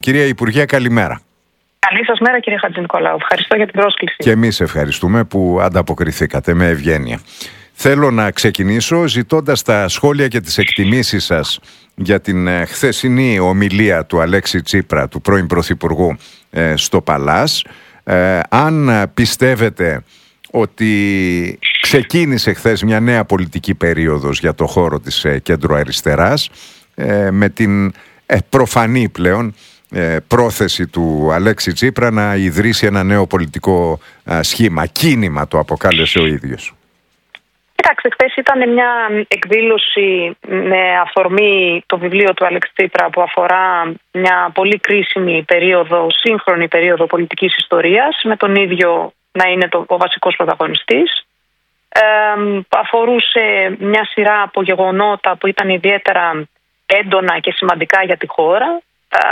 Κυρία Υπουργέ, καλημέρα. Καλή σας μέρα, κύριε Χατζηνικολάου. Ευχαριστώ για την πρόσκληση. Και εμείς ευχαριστούμε που ανταποκριθήκατε με ευγένεια. Θέλω να ξεκινήσω ζητώντας τα σχόλια και τις εκτιμήσεις σας για την χθεσινή ομιλία του Αλέξη Τσίπρα, του πρώην Πρωθυπουργού, στο Παλάς. Αν πιστεύετε ότι ξεκίνησε χθες μια νέα πολιτική περίοδος για το χώρο της κέντρο-αριστεράς, με την προφανή πλέον πρόθεση του Αλέξη Τσίπρα να ιδρύσει ένα νέο πολιτικό σχήμα, κίνημα το αποκάλεσε ο ίδιος. Κοιτάξτε, χθες ήταν μια εκδήλωση με αφορμή το βιβλίο του Αλέξη Τσίπρα που αφορά μια πολύ κρίσιμη περίοδο, σύγχρονη περίοδο πολιτικής ιστορίας, με τον ίδιο να είναι ο βασικός πρωταγωνιστής. Αφορούσε μια σειρά από γεγονότα που ήταν ιδιαίτερα έντονα και σημαντικά για τη χώρα,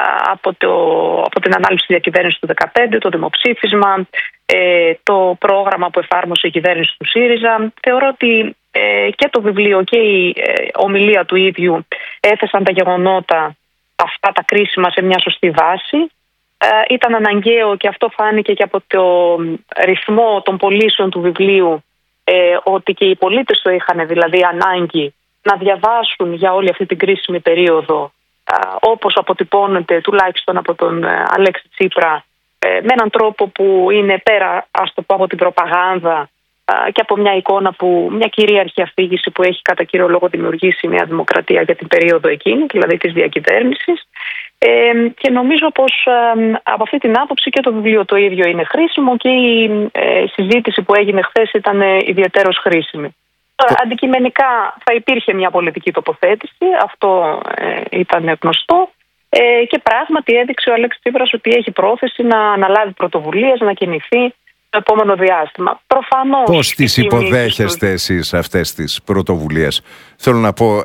από την ανάληψη της διακυβέρνησης του 2015, το δημοψήφισμα, το πρόγραμμα που εφάρμοσε η κυβέρνηση του ΣΥΡΙΖΑ. Θεωρώ ότι και το βιβλίο και η ομιλία του ίδιου έθεσαν τα γεγονότα αυτά τα κρίσιμα σε μια σωστή βάση. Ήταν αναγκαίο, και αυτό φάνηκε και από το ρυθμό των πωλήσεων του βιβλίου, ότι και οι πολίτες το είχαν δηλαδή ανάγκη να διαβάσουν για όλη αυτή την κρίσιμη περίοδο, όπως αποτυπώνεται τουλάχιστον από τον Αλέξη Τσίπρα, με έναν τρόπο που είναι πέρα, ας το πω, από την προπαγάνδα και από μια εικόνα μια κυρίαρχη αφήγηση που έχει κατά κύριο λόγο δημιουργήσει η Νέα Δημοκρατία για την περίοδο εκείνη, δηλαδή της διακυβέρνησης. Και νομίζω πως από αυτή την άποψη και το βιβλίο το ίδιο είναι χρήσιμο και η συζήτηση που έγινε χθες ήταν ιδιαίτερως χρήσιμη. Αντικειμενικά θα υπήρχε μια πολιτική τοποθέτηση, αυτό ήταν γνωστό, και πράγματι έδειξε ο Αλέξης Τσίπρας ότι έχει πρόθεση να αναλάβει πρωτοβουλίες, να κινηθεί το επόμενο διάστημα. Προφανώς. Πώς τις υποδέχεστε εσείς αυτές τις πρωτοβουλίες? Θέλω να πω,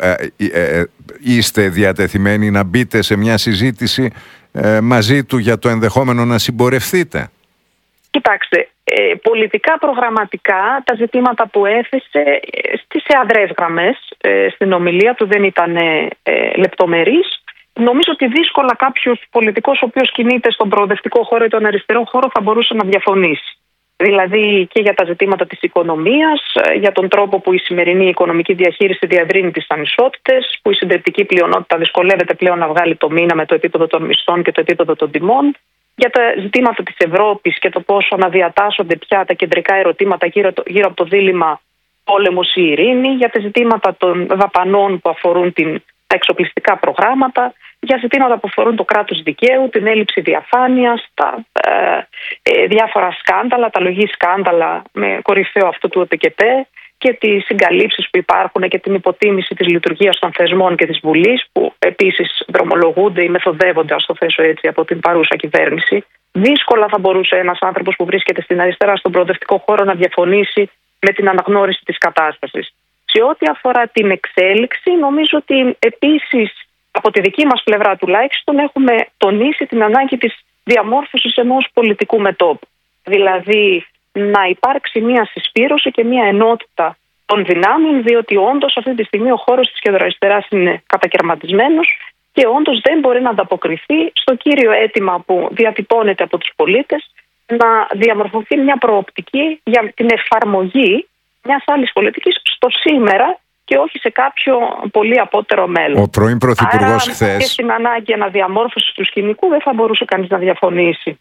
είστε διατεθειμένοι να μπείτε σε μια συζήτηση μαζί του για το ενδεχόμενο να συμπορευθείτε? Κοιτάξτε, πολιτικά προγραμματικά τα ζητήματα που έθεσε σε αδρές γραμμές στην ομιλία του δεν ήταν λεπτομερείς. Νομίζω ότι δύσκολα κάποιος πολιτικός ο οποίος κινείται στον προοδευτικό χώρο ή τον αριστερό χώρο θα μπορούσε να διαφωνήσει. Δηλαδή και για τα ζητήματα της οικονομίας, για τον τρόπο που η σημερινή οικονομική διαχείριση διαδρύνει τις ανισότητες, που η συντριπτική πλειονότητα δυσκολεύεται πλέον να βγάλει το μήνα με το επίπεδο των μισθών και το επίπεδο των τιμών, για τα ζητήματα της Ευρώπης και το πόσο αναδιατάσσονται πια τα κεντρικά ερωτήματα γύρω από το δίλημμα πόλεμος ή ειρήνη, για τα ζητήματα των δαπανών που αφορούν τα εξοπλιστικά προγράμματα, για ζητήματα που αφορούν το κράτος δικαίου, την έλλειψη διαφάνειας, τα διάφορα σκάνδαλα, τα λογή σκάνδαλα με κορυφαίο αυτό του ΟΤΚΠ και τις συγκαλύψεις που υπάρχουν και την υποτίμηση της λειτουργίας των θεσμών και της Βουλής, που επίσης δρομολογούνται ή μεθοδεύονται, ας το θέσω έτσι, από την παρούσα κυβέρνηση. Δύσκολα θα μπορούσε ένας άνθρωπος που βρίσκεται στην αριστερά, στον προοδευτικό χώρο, να διαφωνήσει με την αναγνώριση της κατάστασης. Σε ό,τι αφορά την εξέλιξη, νομίζω ότι επίσης από τη δική μας πλευρά τουλάχιστον έχουμε τονίσει την ανάγκη της διαμόρφωσης ενός πολιτικού μετώπου. Δηλαδή να υπάρξει μια συσπήρωση και μια ενότητα των δυνάμεων, διότι όντως αυτή τη στιγμή ο χώρος της κεντροαριστεράς είναι κατακαιρματισμένος και όντως δεν μπορεί να ανταποκριθεί στο κύριο αίτημα που διατυπώνεται από τους πολίτες, να διαμορφωθεί μια προοπτική για την εφαρμογή μιας άλλης πολιτικής στο σήμερα και όχι σε κάποιο πολύ απότερο μέλλον. Ο πρώην Πρωθυπουργός χθες. Και στην ανάγκη αναδιαμόρφωσης του σκηνικού δεν θα μπορούσε κανείς να διαφωνήσει.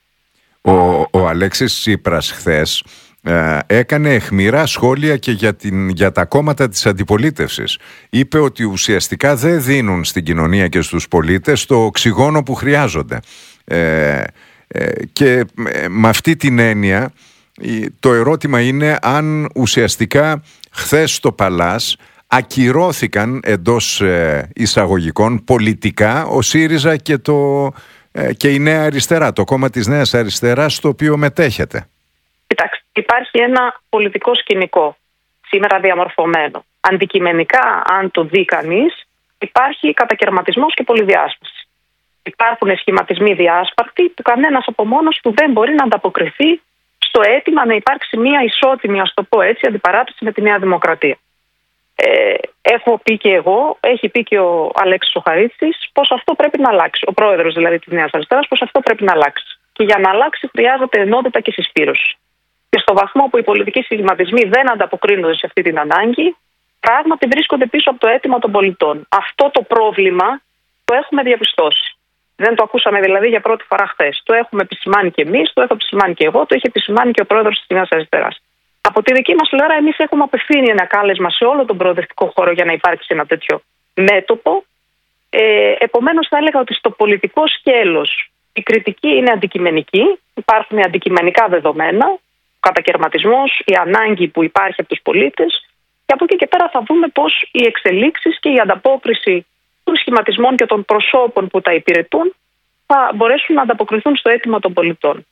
Ο Αλέξης Τσίπρας χθες έκανε αιχμηρά σχόλια και για τα κόμματα της αντιπολίτευσης. Είπε ότι ουσιαστικά δεν δίνουν στην κοινωνία και στους πολίτες το οξυγόνο που χρειάζονται. Και με αυτή την έννοια το ερώτημα είναι αν ουσιαστικά χθες στο Παλάς ακυρώθηκαν εντός εισαγωγικών πολιτικά ο ΣΥΡΙΖΑ και η Νέα Αριστερά, το κόμμα της Νέας Αριστεράς, στο οποίο μετέχετε. Κοιτάξτε, υπάρχει ένα πολιτικό σκηνικό σήμερα διαμορφωμένο. Αντικειμενικά, αν το δει κανείς, υπάρχει κατακαιρματισμός και πολυδιάσπαση. Υπάρχουν σχηματισμοί διάσπαρτοι που κανένας από μόνος του δεν μπορεί να ανταποκριθεί στο αίτημα να υπάρξει μια ισότιμη, ας το πω έτσι, αντιπαράθεση με τη Νέα Δημοκρατία. έχω πει και εγώ, έχει πει και ο Αλέξης ο Χαρίτσης, πως αυτό πρέπει να αλλάξει. Ο πρόεδρος δηλαδή της Νέας Αριστεράς, πως αυτό πρέπει να αλλάξει. Και για να αλλάξει χρειάζεται ενότητα και συσπήρωση. Και στο βαθμό που οι πολιτικοί σχηματισμοί δεν ανταποκρίνονται σε αυτή την ανάγκη, πράγματι βρίσκονται πίσω από το αίτημα των πολιτών. Αυτό το πρόβλημα το έχουμε διαπιστώσει. Δεν το ακούσαμε δηλαδή για πρώτη φορά χθες. Το έχουμε επισημάνει και εμείς, το έχω επισημάνει και εγώ, το είχε επισημάνει και ο πρόεδρος της Νέας Αριστεράς. Από τη δική μας πλευρά, εμείς έχουμε απευθύνει ένα κάλεσμα σε όλο τον προοδευτικό χώρο για να υπάρξει ένα τέτοιο μέτωπο. Επομένως, θα έλεγα ότι στο πολιτικό σκέλος η κριτική είναι αντικειμενική, υπάρχουν αντικειμενικά δεδομένα, ο κατακαιρματισμός, η ανάγκη που υπάρχει από τους πολίτες, και από εκεί και πέρα θα δούμε πώς οι εξελίξεις και η ανταπόκριση των σχηματισμών και των προσώπων που τα υπηρετούν θα μπορέσουν να ανταποκριθούν στο αίτημα των πολιτών.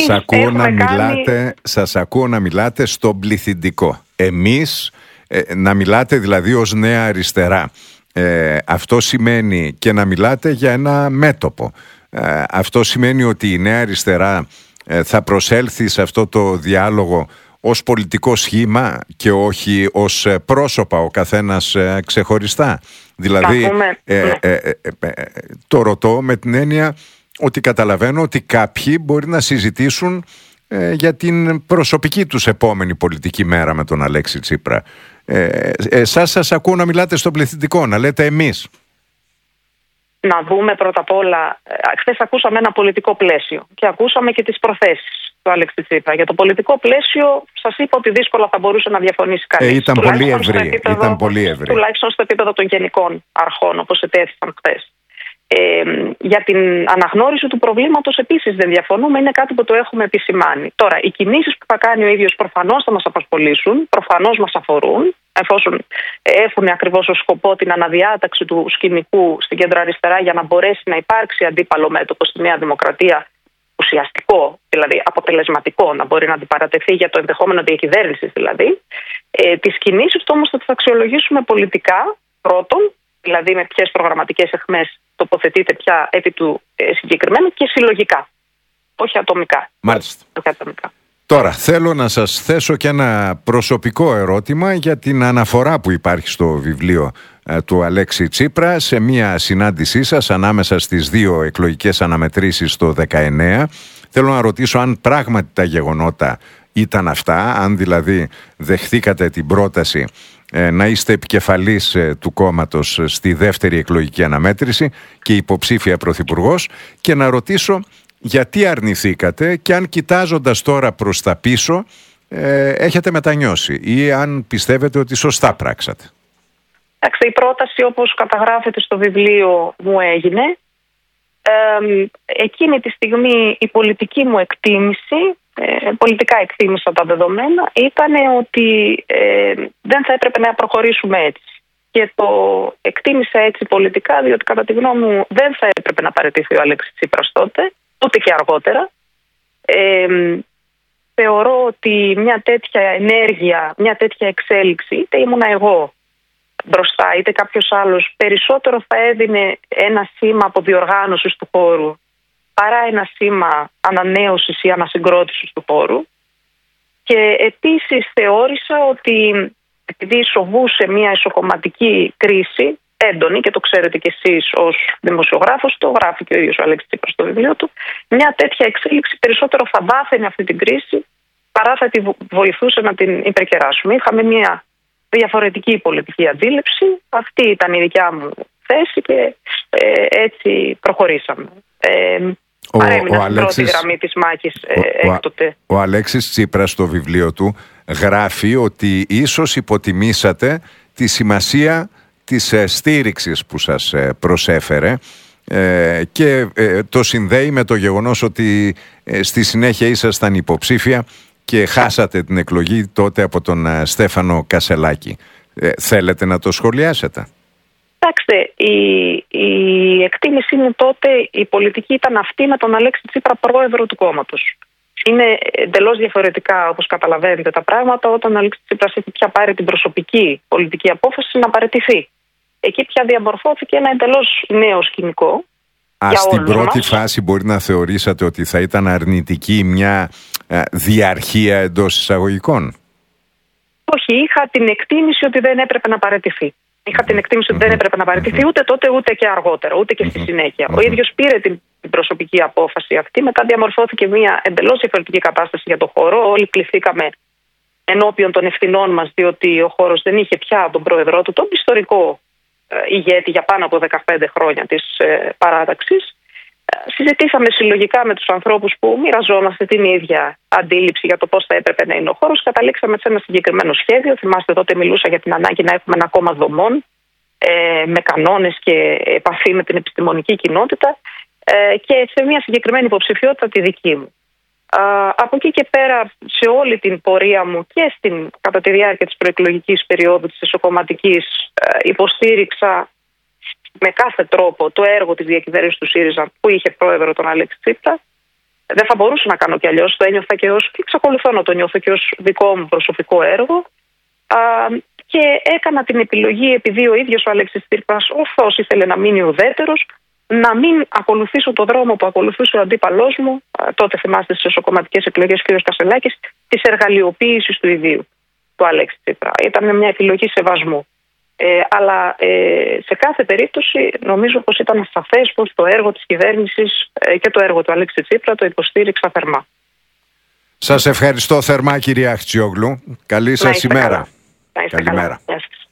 Σας ακούω να μιλάτε στον πληθυντικό. Εμείς να μιλάτε δηλαδή ως Νέα Αριστερά. Αυτό σημαίνει και να μιλάτε για ένα μέτωπο. Αυτό σημαίνει ότι η Νέα Αριστερά θα προσέλθει σε αυτό το διάλογο ως πολιτικό σχήμα και όχι ως πρόσωπα ο καθένας ξεχωριστά. Δηλαδή το ρωτώ με την έννοια ότι καταλαβαίνω ότι κάποιοι μπορεί να συζητήσουν για την προσωπική τους επόμενη πολιτική μέρα με τον Αλέξη Τσίπρα. Εσάς σας ακούω να μιλάτε στο πληθυντικό, να λέτε εμείς. Να δούμε πρώτα απ' όλα, χθες ακούσαμε ένα πολιτικό πλαίσιο και ακούσαμε και τις προθέσεις του Αλέξη Τσίπρα. Για το πολιτικό πλαίσιο σας είπα ότι δύσκολα θα μπορούσε να διαφωνήσει κανείς. Ήταν πολύ ευρύ. Τουλάχιστον στο επίπεδο των γενικών αρχών, όπως ετέθησαν χθες. Για την αναγνώριση του προβλήματος επίσης δεν διαφωνούμε, είναι κάτι που το έχουμε επισημάνει. Τώρα, οι κινήσεις που θα κάνει ο ίδιος προφανώς θα μας απασχολήσουν, προφανώς μας αφορούν, εφόσον έχουν ακριβώς ως σκοπό την αναδιάταξη του σκηνικού στην κεντροαριστερά για να μπορέσει να υπάρξει αντίπαλο μέτωπο στη Νέα Δημοκρατία, ουσιαστικό, δηλαδή αποτελεσματικό, να μπορεί να αντιπαρατεθεί για το ενδεχόμενο διακυβέρνησης δηλαδή. Τις κινήσεις του όμως θα τις αξιολογήσουμε πολιτικά, πρώτον, δηλαδή με ποιες προγραμματικές αιχμές τοποθετείται πια επί του συγκεκριμένου, και συλλογικά, όχι ατομικά. Μάλιστα. Τώρα θέλω να σας θέσω και ένα προσωπικό ερώτημα για την αναφορά που υπάρχει στο βιβλίο του Αλέξη Τσίπρα σε μια συνάντησή σας ανάμεσα στις δύο εκλογικές αναμετρήσεις το 19. Θέλω να ρωτήσω αν πράγματι τα γεγονότα ήταν αυτά, αν δηλαδή δεχθήκατε την πρόταση να είστε επικεφαλής του κόμματος στη δεύτερη εκλογική αναμέτρηση και υποψήφια πρωθυπουργός, και να ρωτήσω γιατί αρνηθήκατε και αν κοιτάζοντας τώρα προς τα πίσω έχετε μετανιώσει ή αν πιστεύετε ότι σωστά πράξατε. Η πρόταση όπως καταγράφεται στο βιβλίο μου έγινε. Εκείνη τη στιγμή η πολιτική μου εκτίμηση, πολιτικά εκτίμησα τα δεδομένα, ήταν ότι δεν θα έπρεπε να προχωρήσουμε έτσι. Και το εκτίμησα έτσι πολιτικά, διότι κατά τη γνώμη μου δεν θα έπρεπε να παραιτηθεί ο Αλέξης Τσίπρας τότε, ούτε και αργότερα. Θεωρώ ότι μια τέτοια ενέργεια, μια τέτοια εξέλιξη, είτε ήμουνα εγώ μπροστά είτε κάποιος άλλος, περισσότερο θα έδινε ένα σήμα αποδιοργάνωσης του χώρου παρά ένα σήμα ανανέωσης ή ανασυγκρότησης του χώρου. Και επίσης θεώρησα ότι επειδή σοβούσε μια ισοκομματική κρίση έντονη, και το ξέρετε κι εσείς ως δημοσιογράφος, το γράφει και ο ίδιος ο Αλέξης Τσίπρας στο βιβλίο του, μια τέτοια εξέλιξη περισσότερο θα βάθαινε αυτή την κρίση παρά θα τη βοηθούσε να την υπερκεράσουμε. Είχαμε μια διαφορετική πολιτική αντίληψη, αυτή ήταν η δικιά μου θέση και έτσι προχωρήσαμε. Παρέμεινα στην πρώτη γραμμή της μάχης έκτοτε. Ο Αλέξης Τσίπρας στο βιβλίο του γράφει ότι ίσως υποτιμήσατε τη σημασία της στήριξης που σας προσέφερε και το συνδέει με το γεγονός ότι στη συνέχεια ήσασταν υποψήφια και χάσατε την εκλογή τότε από τον Στέφανο Κασελάκη. Θέλετε να το σχολιάσετε? Κοιτάξτε, η εκτίμησή μου τότε, η πολιτική ήταν αυτή με τον Αλέξη Τσίπρα πρόεδρο του κόμματος. Είναι εντελώς διαφορετικά, όπως καταλαβαίνετε, τα πράγματα όταν ο Αλέξης Τσίπρας έχει πια πάρει την προσωπική πολιτική απόφαση να παραιτηθεί. Εκεί πια διαμορφώθηκε ένα εντελώς νέο σκηνικό. Στην πρώτη φάση μπορεί να θεωρήσατε ότι θα ήταν αρνητική μια διαρχία εντός εισαγωγικών? Όχι, είχα την εκτίμηση ότι δεν έπρεπε να παραιτηθεί. Είχα την εκτίμηση ότι δεν έπρεπε να παραιτηθεί ούτε τότε ούτε και αργότερα, ούτε και στη συνέχεια. Ο ίδιος πήρε την προσωπική απόφαση αυτή. Μετά διαμορφώθηκε μια εντελώς διαφορετική κατάσταση για το χώρο. Όλοι κληθήκαμε ενώπιον των ευθυνών μας, διότι ο χώρος δεν είχε πια τον πρόεδρό του, τον ιστορικό ηγέτη για πάνω από 15 χρόνια της παράταξης. Συζητήσαμε συλλογικά με τους ανθρώπους που μοιραζόμαστε την ίδια αντίληψη για το πώς θα έπρεπε να είναι ο χώρος. Καταλήξαμε σε ένα συγκεκριμένο σχέδιο. Θυμάστε, τότε μιλούσα για την ανάγκη να έχουμε ένα κόμμα δομών με κανόνες και επαφή με την επιστημονική κοινότητα και σε μια συγκεκριμένη υποψηφιότητα τη δική μου. Από εκεί και πέρα, σε όλη την πορεία μου και κατά τη διάρκεια της προεκλογικής περίοδου της εσωκομματικής, υποστήριξα με κάθε τρόπο το έργο της διακυβέρνησης του ΣΥΡΙΖΑ που είχε πρόεδρο τον Αλέξη Τσίπρα. Δεν θα μπορούσα να κάνω κι αλλιώς. Το ένιωθα και εξακολουθώ να το νιώθω και ως δικό μου προσωπικό έργο. Και έκανα την επιλογή, επειδή ο ίδιος ο Αλέξης Τσίπρας ορθώς ήθελε να μείνει ουδέτερος, να μην ακολουθήσω το δρόμο που ακολουθούσε ο αντίπαλός μου, τότε θυμάστε στις εσωκομματικές εκλογές κ. Κασελάκης, της εργαλειοποίησης του ιδίου του Αλέξη Τσίπρα. Ήταν μια επιλογή σεβασμού. Αλλά σε κάθε περίπτωση νομίζω πως ήταν σαφές πως το έργο της κυβέρνησης και το έργο του Αλέξη Τσίπρα το υποστήριξα θερμά. Σας ευχαριστώ θερμά, κυρία Αχτσιόγλου. Καλή σας ημέρα. Καλημέρα.